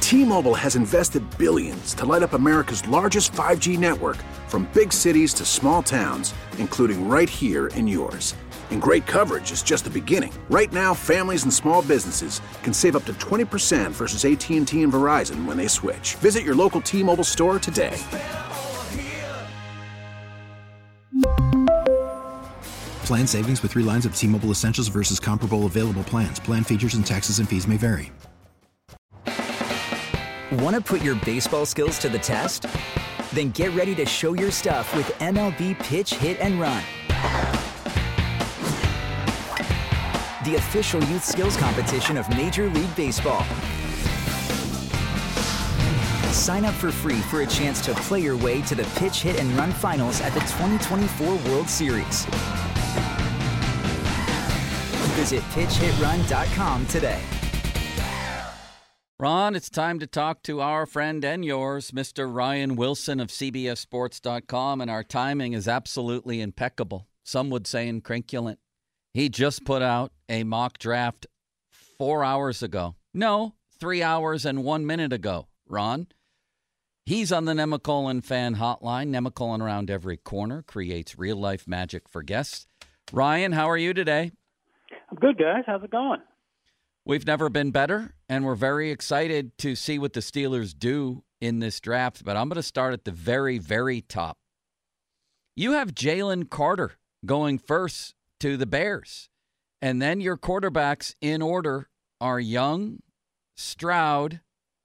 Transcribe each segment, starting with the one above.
T-Mobile has invested billions to light up America's largest 5G network, from big cities to small towns, including right here in yours. And great coverage is just the beginning. Right now, families and small businesses can save up to 20% versus AT&T and Verizon when they switch. Visit your local T-Mobile store today. Plan savings with 3 lines of T-Mobile Essentials versus comparable available plans. Plan features and taxes and fees may vary. Want to put your baseball skills to the test? Then get ready to show your stuff with MLB Pitch, Hit, and Run, the official youth skills competition of Major League Baseball. Sign up for free for a chance to play your way to the Pitch, Hit, and Run finals at the 2024 World Series. Visit pitchhitrun.com today. Ron, it's time to talk to our friend and yours, Mr. Ryan Wilson of CBSSports.com, and our timing is absolutely impeccable. Some would say incrinculant. He just put out a mock draft 4 hours ago. No, 3 hours and 1 minute ago, Ron. He's on the Nemacolin fan hotline. Nemacolin around every corner creates real-life magic for guests. Ryan, how are you today? I'm good, guys. How's it going? We've never been better, and we're very excited to see what the Steelers do in this draft. But I'm going to start at the very, very top. You have Jalen Carter going first to the Bears. And then your quarterbacks in order are Young, Stroud,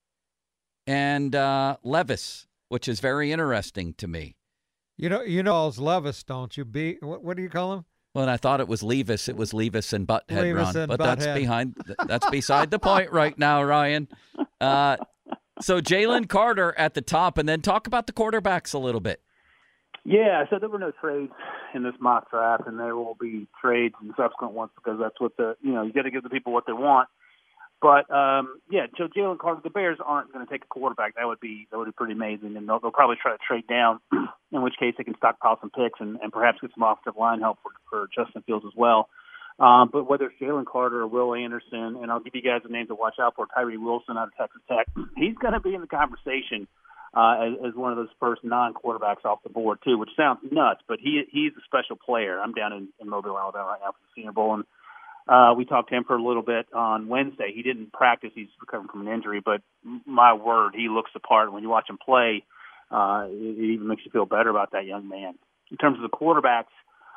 and Levis, which is very interesting to me. You know Levis, don't you? What do you call him? Well, I thought it was Levis. It was Levis and Butthead, Levis Ron. and But Butthead. that's beside the point right now, Ryan. So Jalen Carter at the top, and then talk about the quarterbacks a little bit. Yeah, so there were no trades in this mock draft, and there will be trades in subsequent ones because that's what you got to give the people what they want. But so Jalen Carter, the Bears aren't going to take a quarterback. That would be pretty amazing, and they'll probably try to trade down, in which case they can stockpile some picks and perhaps get some offensive line help for Justin Fields as well. But whether it's Jalen Carter or Will Anderson, and I'll give you guys a name to watch out for, Tyree Wilson out of Texas Tech, he's going to be in the conversation as one of those first non-quarterbacks off the board too, which sounds nuts, but he's a special player. I'm down in Mobile, Alabama right now for the Senior Bowl, and we talked to him for a little bit on Wednesday. He didn't practice. He's recovering from an injury, but my word, he looks the part. When you watch him play, it even makes you feel better about that young man. In terms of the quarterbacks,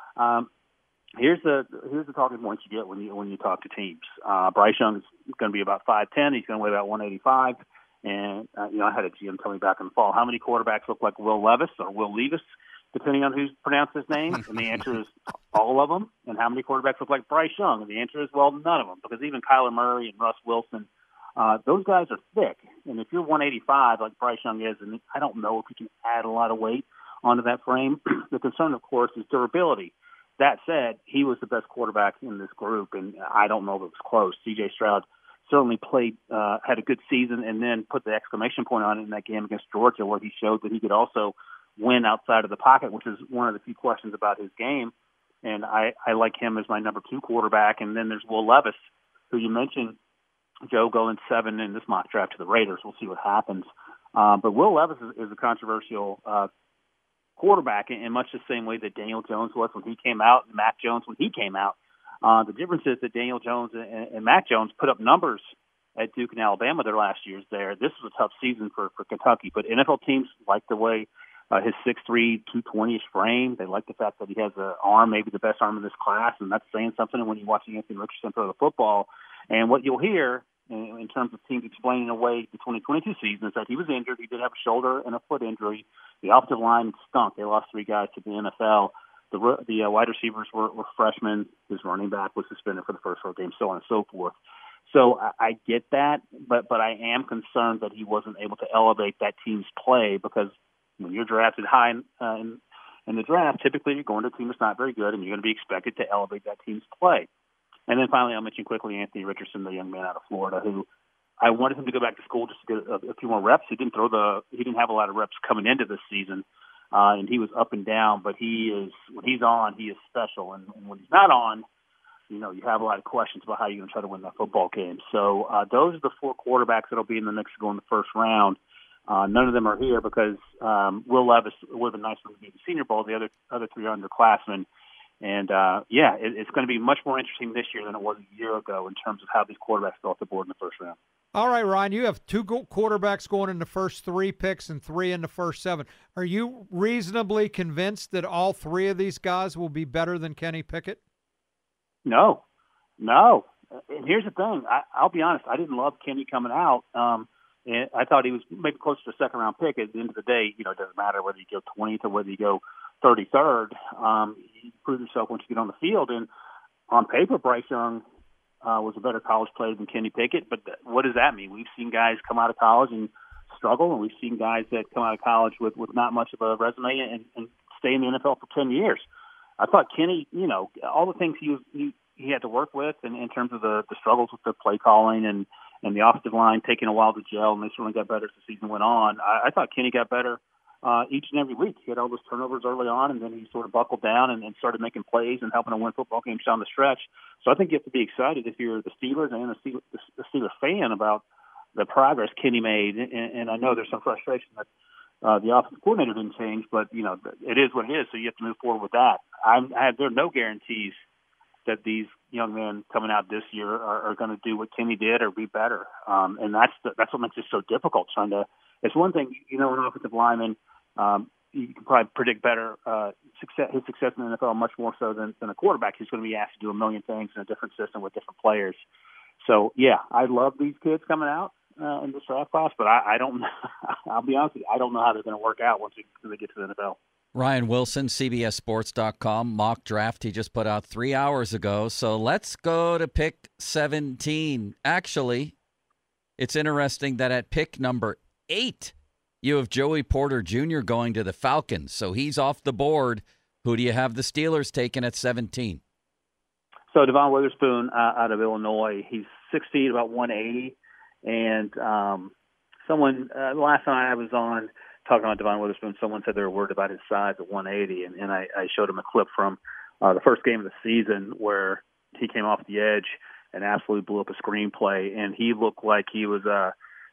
here's the talking points you get when you talk to teams. Bryce Young is going to be about 5'10". He's going to weigh about 185. And, I had a GM tell me back in the fall, how many quarterbacks look like Will Levis or Will Levis, depending on who's pronounced his name? And the answer is all of them. And how many quarterbacks look like Bryce Young? And the answer is, well, none of them, because even Kyler Murray and Russ Wilson, those guys are thick. And if you're 185 like Bryce Young is, and I don't know if you can add a lot of weight onto that frame, the concern, of course, is durability. That said, he was the best quarterback in this group, and I don't know if it was close. C.J. Stroud certainly played, had a good season, and then put the exclamation point on it in that game against Georgia, where he showed that he could also win outside of the pocket, which is one of the few questions about his game. And I like him as my number 2 quarterback. And then there's Will Levis, who you mentioned, Joe, going 7 in this mock draft to the Raiders. We'll see what happens. But Will Levis is a controversial quarterback in much the same way that Daniel Jones was when he came out and Mac Jones when he came out. The difference is that Daniel Jones and Mac Jones put up numbers at Duke and Alabama their last years there. This was a tough season for Kentucky, but NFL teams like the way his 6'3", 220-ish frame. They like the fact that he has an arm, maybe the best arm in this class, and that's saying something when you watch Anthony Richardson throw the football. And what you'll hear in terms of teams explaining away the 2022 season is that he was injured. He did have a shoulder and a foot injury. The offensive line stunk. They lost 3 guys to the NFL. The wide receivers were freshmen. His running back was suspended for the first 4 games, so on and so forth. So I get that, but I am concerned that he wasn't able to elevate that team's play, because when you're drafted high in the draft, typically you're going to a team that's not very good, and you're going to be expected to elevate that team's play. And then finally, I'll mention quickly Anthony Richardson, the young man out of Florida, who I wanted him to go back to school just to get a few more reps. He didn't have a lot of reps coming into this season. And he was up and down, but when he's on, he is special. And when he's not on, you have a lot of questions about how you're going to try to win that football game. So those are the 4 quarterbacks that will be in the mix to go in the first round. None of them are here because Will Levis would have been nice to be the Senior Bowl. The other 3 are underclassmen. And, it's going to be much more interesting this year than it was a year ago in terms of how these quarterbacks go off the board in the first round. All right, Ryan, you have 2 quarterbacks going in the first 3 picks and 3 in the first 7. Are you reasonably convinced that all 3 of these guys will be better than Kenny Pickett? No. And here's the thing. I'll be honest. I didn't love Kenny coming out. And I thought he was maybe close to a second-round pick. At the end of the day, it doesn't matter whether you go 20th or whether you go 33rd. He proved himself once you get on the field. And on paper, Bryce Young was a better college player than Kenny Pickett. But what does that mean? We've seen guys come out of college and struggle, and we've seen guys that come out of college with not much of a resume and stay in the NFL for 10 years. I thought Kenny, all the things he had to work with in terms of the struggles with the play calling and the offensive line taking a while to gel, and they certainly got better as the season went on. I thought Kenny got better each and every week. He had all those turnovers early on, and then he sort of buckled down and started making plays and helping to win football games down the stretch. So I think you have to be excited if you're the Steelers and the Steelers fan about the progress Kenny made. And I know there's some frustration that the offensive coordinator didn't change, but, it is what it is, so you have to move forward with that. There are no guarantees that these young men coming out this year are going to do what Kenny did or be better. And that's what makes it so difficult. It's one thing, an offensive lineman, you can probably predict better his success in the NFL much more so than a quarterback who's going to be asked to do a million things in a different system with different players. So, I love these kids coming out in this draft class, but I don't – I'll be honest with you, I don't know how they're going to work out once they get to the NFL. Ryan Wilson, CBSSports.com, mock draft he just put out 3 hours ago. So let's go to pick 17. Actually, it's interesting that at pick number 8, you have Joey Porter Jr. going to the Falcons. So he's off the board. Who do you have the Steelers taking at 17? So Devon Witherspoon out of Illinois. He's 6 feet, about 180. And someone, last time I was on talking about Devon Witherspoon, someone said they were worried about his size at 180. And I showed him a clip from the first game of the season where he came off the edge and absolutely blew up a screenplay. And he looked like he was a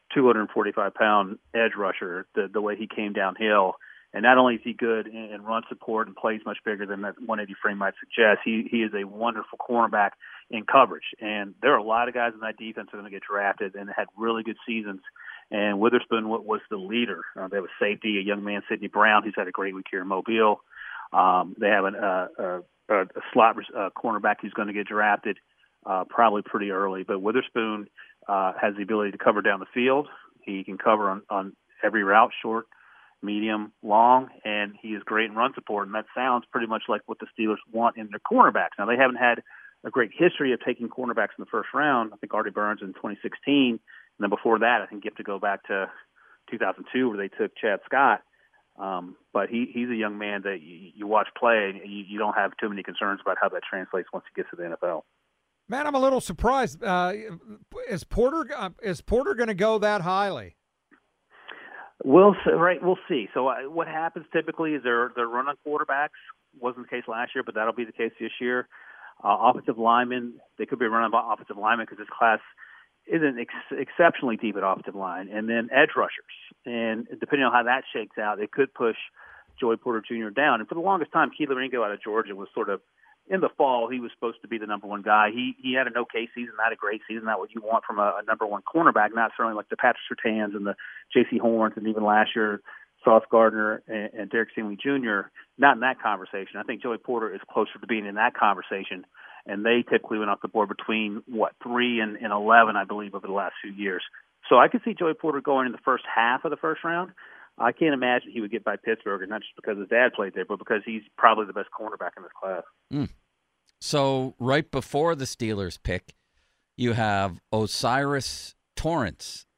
245-pound edge rusher, the way he came downhill. And not only is he good in run support and plays much bigger than that 180 frame might suggest, he is a wonderful cornerback in coverage. And there are a lot of guys in that defense that are going to get drafted and had really good seasons. And Witherspoon was the leader. They have a safety, a young man, Sidney Brown, who's had a great week here in Mobile. They have a slot cornerback who's going to get drafted probably pretty early. But Witherspoon has the ability to cover down the field. He can cover on every route, short, medium, long, and he is great in run support. And that sounds pretty much like what the Steelers want in their cornerbacks. Now, they haven't had a great history of taking cornerbacks in the first round. I think Artie Burns in 2016. And then before that, I think you have to go back to 2002 where they took Chad Scott. But he's a young man that you watch play, and you don't have too many concerns about how that translates once he gets to the NFL. Man, I'm a little surprised. Is Porter going to go that highly? We'll see. So what happens typically is they're run on quarterbacks. Wasn't the case last year, but that'll be the case this year. Offensive linemen, they could be running by offensive linemen because this class isn't exceptionally deep at offensive line. And then edge rushers. And depending on how that shakes out, it could push Joey Porter Jr. down. And for the longest time, Keeler Ringo out of Georgia was sort of, in the fall, he was supposed to be the number one guy. He had an okay season, not a great season, not what you want from a number one cornerback, not certainly like the Patrick Surtains and the J.C. Horns and even last year, Sauce Gardner and Derek Stingley Jr., not in that conversation. I think Joey Porter is closer to being in that conversation, and they typically went off the board between, 3 and 11, I believe, over the last few years. So I could see Joey Porter going in the first half of the first round. I can't imagine he would get by Pittsburgh, and not just because his dad played there, but because he's probably the best cornerback in this class. So right before the Steelers pick, you have Osiris Torrance,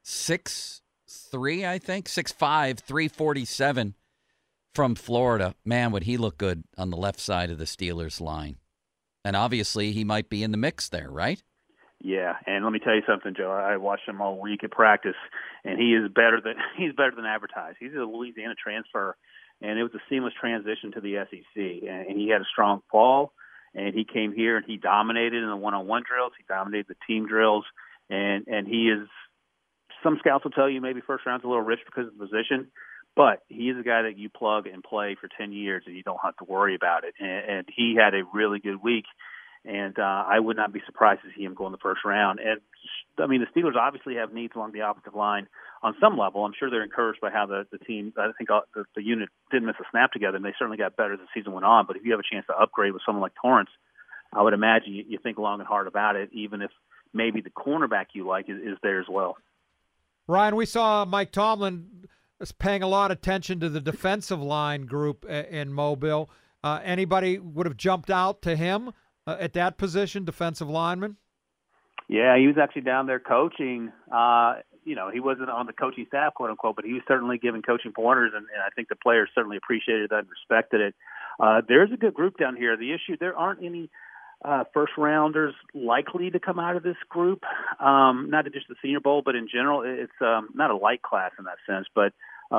6'3", I think, 6'5", 347 from Florida. Man, would he look good on the left side of the Steelers line. And obviously he might be in the mix there, right? Yeah, and let me tell you something, Joe. I watched him all week at practice, and he's better than advertised. He's a Louisiana transfer, and it was a seamless transition to the SEC. And he had a strong fall. And he came here and he dominated in the one-on-one drills. He dominated the team drills. And he is, some scouts will tell you maybe first round's a little rich because of the position, but he is a guy that you plug and play for 10 years and you don't have to worry about it. And he had a really good week. And I would not be surprised to see him go in the first round. And, I mean, the Steelers obviously have needs along the offensive line on some level. I'm sure they're encouraged by how the team, I think the unit didn't miss a snap together, and they certainly got better as the season went on. But if you have a chance to upgrade with someone like Torrance, I would imagine you think long and hard about it, even if maybe the cornerback you like is there as well. Ryan, we saw Mike Tomlin is paying a lot of attention to the defensive line group in Mobile. Anybody would have jumped out to him at that position, defensive lineman? Yeah, he was actually down there coaching. He wasn't on the coaching staff, quote unquote, but he was certainly giving coaching pointers, and I think the players certainly appreciated that and respected it. There's a good group down here. The issue, there aren't any first rounders likely to come out of this group. Not just the Senior Bowl, but in general, it's not a light class in that sense. But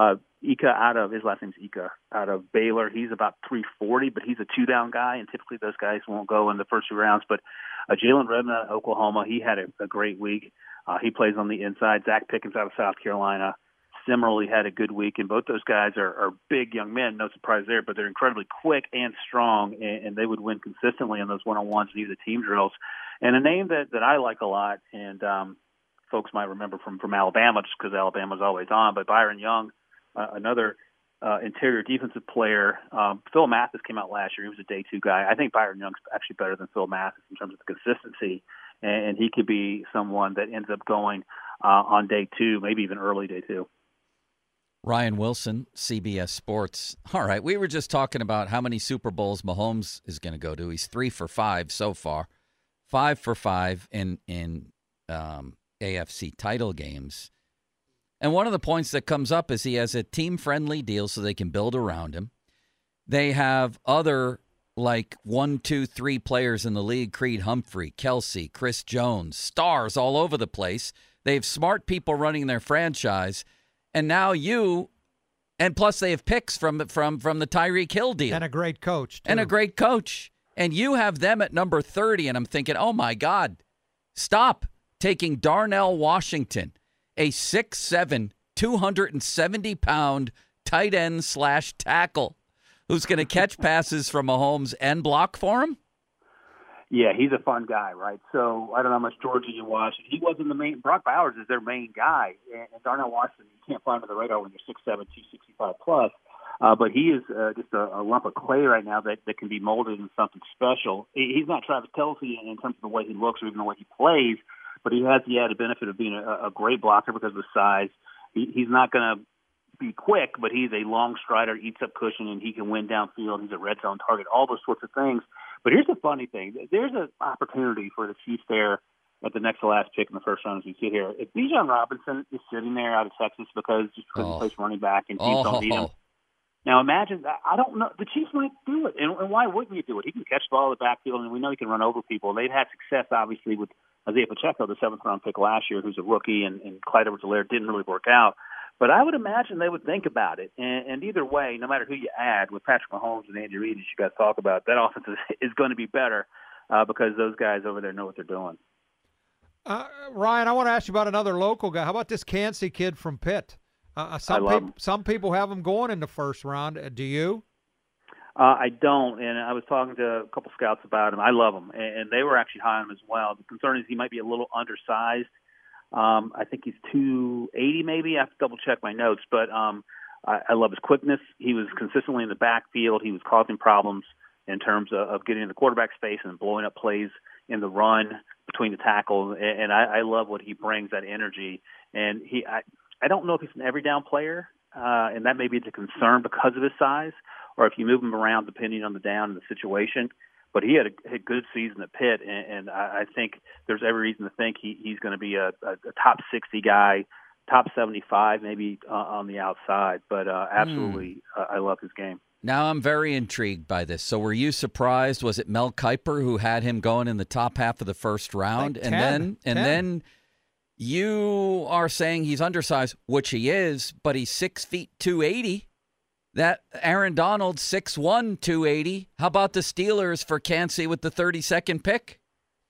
Ika his last name's Ika, out of Baylor. He's about 340, but he's a two-down guy, and typically those guys won't go in the first 2 rounds. But Jalen Redmond out of Oklahoma, he had a great week. He plays on the inside. Zach Pickens out of South Carolina similarly had a good week, and both those guys are big young men, no surprise there, but they're incredibly quick and strong, and they would win consistently on those one-on-ones and even the team drills. And a name that I like a lot, and folks might remember from Alabama just because Alabama's always on, but Byron Young, another interior defensive player. Phil Mathis came out last year. He was a day 2 guy. I think Byron Young's actually better than Phil Mathis in terms of the consistency, and he could be someone that ends up going on day 2, maybe even early day 2. Ryan Wilson, CBS Sports. All right, we were just talking about how many Super Bowls Mahomes is going to go to. He's 3 for 5 so far, 5 for 5 in AFC title games. And one of the points that comes up is he has a team-friendly deal so they can build around him. They have other, 1, 2, 3 players in the league, Creed Humphrey, Kelsey, Chris Jones, stars all over the place. They have smart people running their franchise. And now and plus they have picks from the Tyreek Hill deal. And a great coach, too. And you have them at number 30, and I'm thinking, oh, my God, stop taking Darnell Washington, a 6'7", 270-pound tight end / tackle who's going to catch passes from Mahomes and block for him? Yeah, he's a fun guy, right? So I don't know how much Georgia you watch. He wasn't the main. Brock Bowers is their main guy, and Darnell Washington, you can't find on the radar when you're 6'7", 265 plus. But he is just a lump of clay right now that can be molded into something special. He's not Travis Kelce in terms of the way he looks or even the way he plays, but he has the added benefit of being a great blocker because of his size. He's not going to be quick, but he's a long strider, eats up cushion, and he can win downfield. He's a red zone target, all those sorts of things. But here's the funny thing. There's an opportunity for the Chiefs there at the next to last pick in the first round as we sit here. If Bijan Robinson is sitting there out of Texas because he plays running back and teams don't need him. Now imagine, I don't know, the Chiefs might do it. And why wouldn't you do it? He can catch the ball in the backfield, and we know he can run over people. They've had success, obviously, with Isaiah Pacheco, the 7th-round pick last year, who's a rookie, and Clyde Edwards-Helaire didn't really work out. But I would imagine they would think about it. And either way, no matter who you add, with Patrick Mahomes and Andy Reid, as you guys talk about, that offense is going to be better because those guys over there know what they're doing. Ryan, I want to ask you about another local guy. How about this Kancey kid from Pitt? Some people have him going in the first round. Do you? I don't, and I was talking to a couple scouts about him. I love him, and they were actually high on him as well. The concern is he might be a little undersized. I think he's 280 maybe. I have to double-check my notes, but I love his quickness. He was consistently in the backfield. He was causing problems in terms of getting in the quarterback space and blowing up plays in the run between the tackles, and I love what he brings, that energy. And I don't know if he's an every-down player, and that may be the concern because of his size, or if you move him around depending on the down and the situation. But he had a good season at Pitt, and I think there's every reason to think he's going to be a top 60 guy, top 75 maybe on the outside. But absolutely, I love his game. Now I'm very intrigued by this. So were you surprised? Was it Mel Kiper who had him going in the top half of the first round? Like and then you are saying he's undersized, which he is, but he's 6 feet 280. That Aaron Donald, 6'1", 280. How about the Steelers for Kancey with the 32nd pick?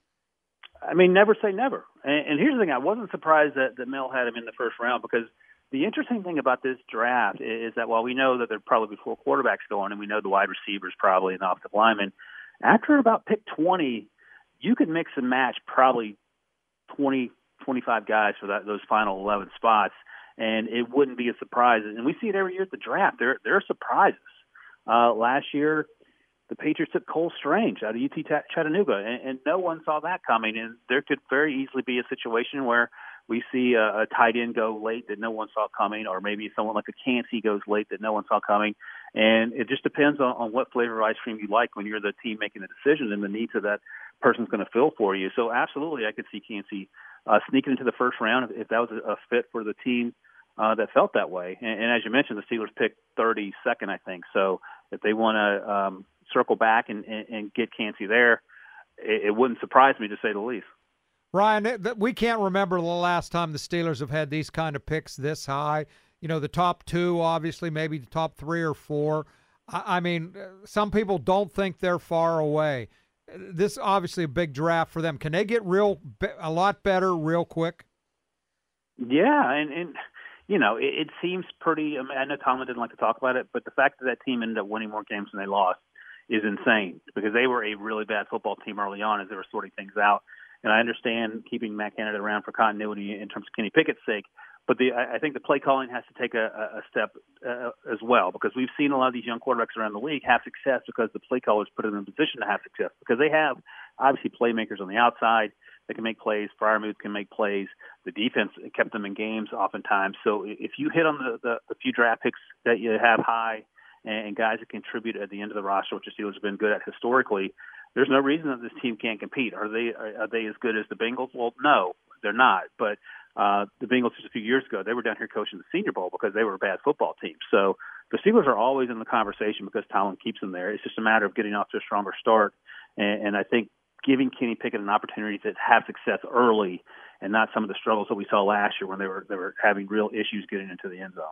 I mean, never say never. And here's the thing. I wasn't surprised that Mel had him in the first round, because the interesting thing about this draft is that while we know that there'll probably be 4 quarterbacks going, and we know the wide receivers probably and the offensive linemen, after about pick 20, you could mix and match probably 20, 25 guys for those final 11 spots, and it wouldn't be a surprise. And we see it every year at the draft. There are surprises. Last year, the Patriots took Cole Strange out of UT Chattanooga, and no one saw that coming. And there could very easily be a situation where we see a tight end go late that no one saw coming, or maybe someone like a Kancey goes late that no one saw coming. And it just depends on what flavor of ice cream you like when you're the team making the decision and the needs of that person's going to fill for you. So absolutely, I could see Kancey sneaking into the first round if that was a fit for the team that felt that way. And as you mentioned, the Steelers picked 32nd, I think. So if they want to circle back and get Kancey there, it wouldn't surprise me, to say the least. Ryan, we can't remember the last time the Steelers have had these kind of picks this high. You know, the top 2, obviously, maybe the top 3 or 4. I mean, some people don't think they're far away. This is obviously a big draft for them. Can they get a lot better real quick? Yeah, and you know, it seems pretty. I know Tomlin didn't like to talk about it, but the fact that team ended up winning more games than they lost is insane, because they were a really bad football team early on as they were sorting things out. And I understand keeping Matt Canada around for continuity in terms of Kenny Pickett's sake, but I think the play calling has to take a step as well, because we've seen a lot of these young quarterbacks around the league have success because the play callers put them in a position to have success, because they have obviously playmakers on the outside that can make plays. Freiermuth can make plays. The defense kept them in games oftentimes. So if you hit on the few draft picks that you have high and guys that contribute at the end of the roster, which the Steelers have been good at historically, there's no reason that this team can't compete. Are they as good as the Bengals? Well, no, they're not. But the Bengals just a few years ago, they were down here coaching the Senior Bowl because they were a bad football team. So the Steelers are always in the conversation because Tomlin keeps them there. It's just a matter of getting off to a stronger start. And I think giving Kenny Pickett an opportunity to have success early and not some of the struggles that we saw last year when they were having real issues getting into the end zone.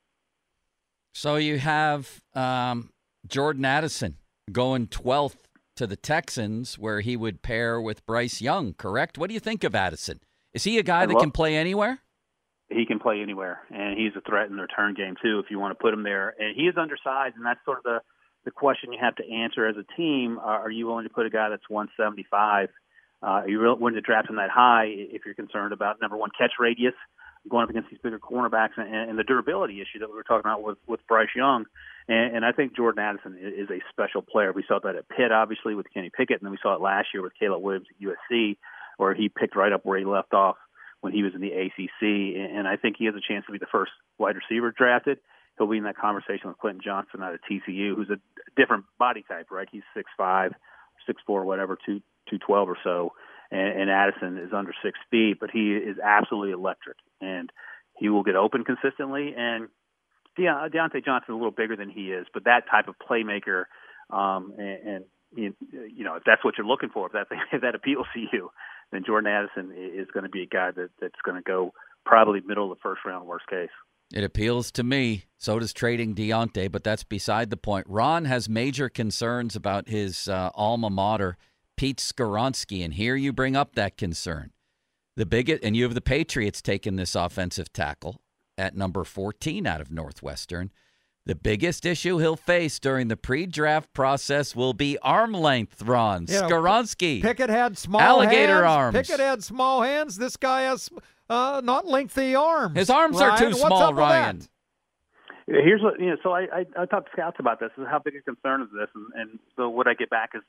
So you have Jordan Addison going 12th to the Texans, where he would pair with Bryce Young, correct? What do you think of Addison? Is he a guy that can play anywhere? He can play anywhere, and he's a threat in the return game, too, if you want to put him there. And he is undersized, and that's sort of the question you have to answer as a team. Are you willing to put a guy that's 175? Are you willing to draft him that high if you're concerned about, number one, catch radius, going up against these bigger cornerbacks, and the durability issue that we were talking about with Bryce Young? And I think Jordan Addison is a special player. We saw that at Pitt, obviously, with Kenny Pickett, and then we saw it last year with Caleb Williams at USC, where he picked right up where he left off when he was in the ACC. And I think he has a chance to be the first wide receiver drafted. He'll be in that conversation with Quentin Johnson out of TCU, who's a different body type, right? He's 6'5", 6'4", whatever, 212 or so. And Addison is under 6 feet, but he is absolutely electric. And he will get open consistently. And Deontay Johnson is a little bigger than he is, but that type of playmaker, and you know, if that's what you're looking for, if that appeals to you, then Jordan Addison is going to be a guy that's going to go probably middle of the first round, worst case. It appeals to me. So does trading Deontay, but that's beside the point. Ron has major concerns about his alma mater, Pete Skoronski, and here you bring up that concern. And you have the Patriots taking this offensive tackle at number 14 out of Northwestern. The biggest issue he'll face during the pre-draft process will be arm length, Ron. Skoronski. Pickett had small alligator hands. arms. Pickett had small hands. This guy has not lengthy arms. His arms Ryan, are too small, Ryan. Here's what, so I talked to scouts about this. This is how big a concern is this, and so what I get back is,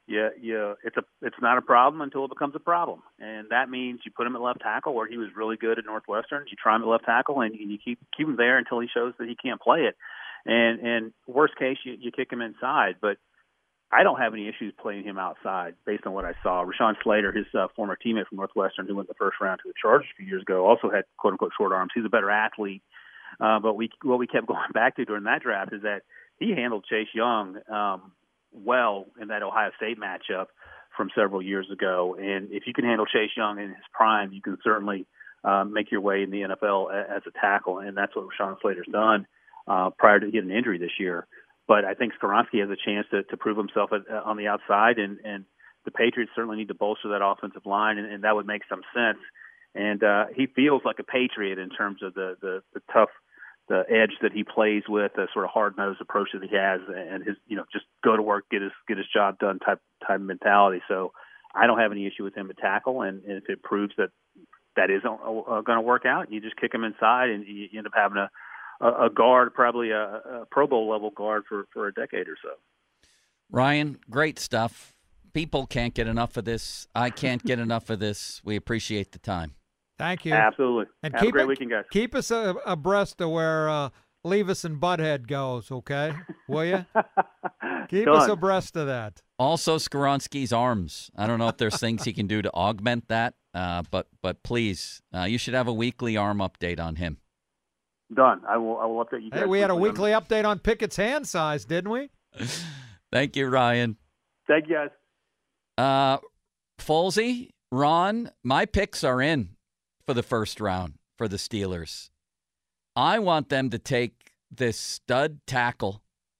it's not a problem until it becomes a problem, and that means you put him at left tackle where he was really good at Northwestern. You try him at left tackle, and you keep him there until he shows that he can't play it. And worst case, you kick him inside. But I don't have any issues playing him outside based on what I saw. Rashawn Slater, his former teammate from Northwestern, who went the first round to the Chargers a few years ago, also had quote unquote short arms. He's a better athlete. But what we kept going back to during that draft is that he handled Chase Young well in that Ohio State matchup from several years ago. And if you can handle Chase Young in his prime, you can certainly make your way in the NFL as a tackle, and that's what Rashawn Slater's done. prior to getting an injury this year. But I think Skoronski has a chance to prove himself on the outside, and the Patriots certainly need to bolster that offensive line, and that would make some sense. And he feels like a Patriot in terms of the tough, the edge that he plays with, the sort of hard-nosed approach that he has, and his just go to work, get his job done type mentality. So I don't have any issue with him at tackle, and if it proves that isn't going to work out, you just kick him inside, and you end up having a guard, probably a Pro Bowl level guard for a decade or so. Ryan, great stuff. People can't get enough of this. I can't get enough of this. We appreciate the time. Thank you. Absolutely. And have a great weekend, guys. Keep us abreast of where Levis and Butthead goes, okay? Will you? Keep us abreast of that. Also, Skoronski's arms. I don't know if there's things he can do to augment that, but please, you should have a weekly arm update on him. Done. I will update you guys. Hey, we had a weekly update on Pickett's hand size, didn't we? Thank you, Ryan. Thank you, guys. Folsey, Ron, my picks are in for the first round for the Steelers. I want them to take this stud tackle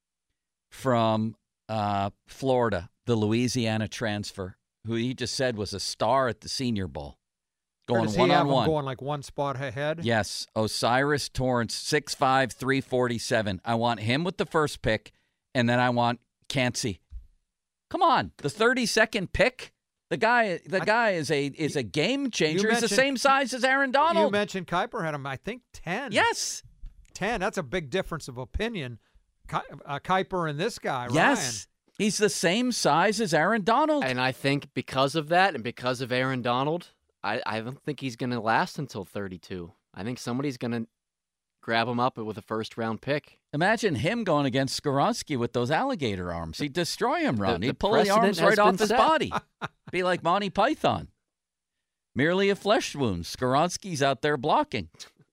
from Florida, the Louisiana transfer, who he just said was a star at the Senior Bowl. Going one-on-one. Going like one spot ahead? Yes. Osiris Torrance, 6'5", 347. I want him with the first pick, and then I want Kancey. Come on, the 32nd pick? The guy is a game changer. He's the same size as Aaron Donald. You mentioned Kiper had him, I think, 10. Yes. 10. That's a big difference of opinion. Kiper and this guy, yes. Ryan. He's the same size as Aaron Donald. And I think because of that and because of Aaron Donald, I don't think he's going to last until 32. I think somebody's going to grab him up with a first-round pick. Imagine him going against Skoronski with those alligator arms. He'd destroy him, Ron. He'd pull the arms right off his body. Be like Monty Python. Merely a flesh wound. Skoronski's out there blocking.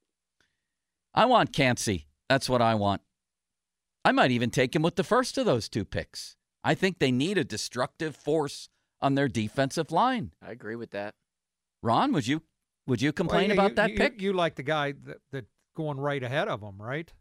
I want Kancey. That's what I want. I might even take him with the first of those two picks. I think they need a destructive force on their defensive line. I agree with that. Ron, would you complain about that pick? You like the guy that going right ahead of him, right?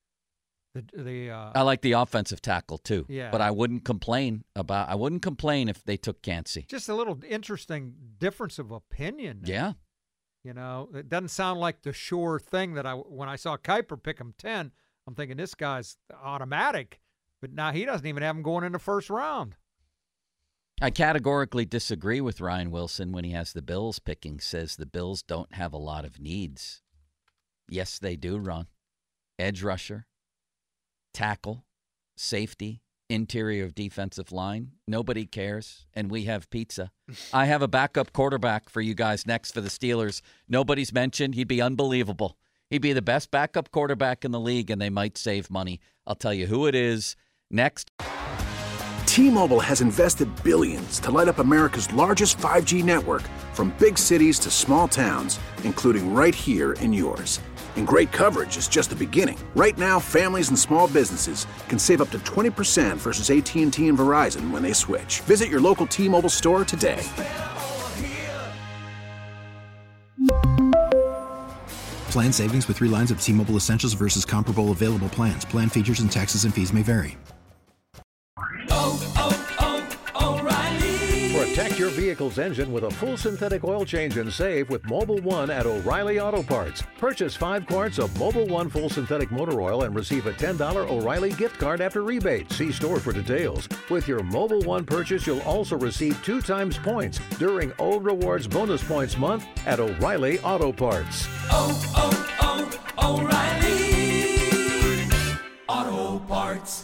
I like the offensive tackle too. Yeah. But I wouldn't complain if they took Kancey. Just a little interesting difference of opinion. Yeah. It doesn't sound like the sure thing that when I saw Kiper pick him 10, I'm thinking this guy's automatic. But now he doesn't even have him going in the first round. I categorically disagree with Ryan Wilson when he has the Bills picking, says the Bills don't have a lot of needs. Yes, they do, Ron. Edge rusher, tackle, safety, interior of defensive line. Nobody cares, and we have pizza. I have a backup quarterback for you guys next for the Steelers. Nobody's mentioned. He'd be unbelievable. He'd be the best backup quarterback in the league, and they might save money. I'll tell you who it is next. T-Mobile has invested billions to light up America's largest 5G network, from big cities to small towns, including right here in yours. And great coverage is just the beginning. Right now, families and small businesses can save up to 20% versus AT&T and Verizon when they switch. Visit your local T-Mobile store today. Plan savings with 3 lines of T-Mobile Essentials versus comparable available plans. Plan features and taxes and fees may vary. Protect your vehicle's engine with a full synthetic oil change and save with Mobil 1 at O'Reilly Auto Parts. Purchase 5 quarts of Mobil 1 full synthetic motor oil and receive a $10 O'Reilly gift card after rebate. See store for details. With your Mobil 1 purchase, you'll also receive 2 times points during O Rewards Bonus Points Month at O'Reilly Auto Parts. O'Reilly Auto Parts.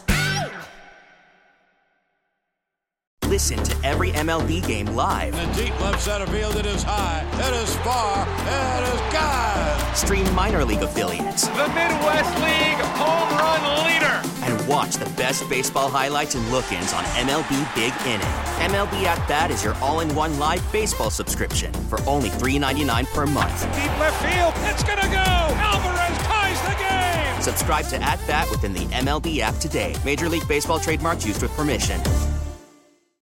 Listen to every MLB game live. In the deep left center field, it is high, it is far, it is gone. Stream minor league affiliates. The Midwest League home run leader. And watch the best baseball highlights and look-ins on MLB Big Inning. MLB At Bat is your all-in-one live baseball subscription for only $3.99 per month. Deep left field, it's gonna go. Alvarez ties the game. Subscribe to At Bat within the MLB app today. Major League Baseball trademarks used with permission.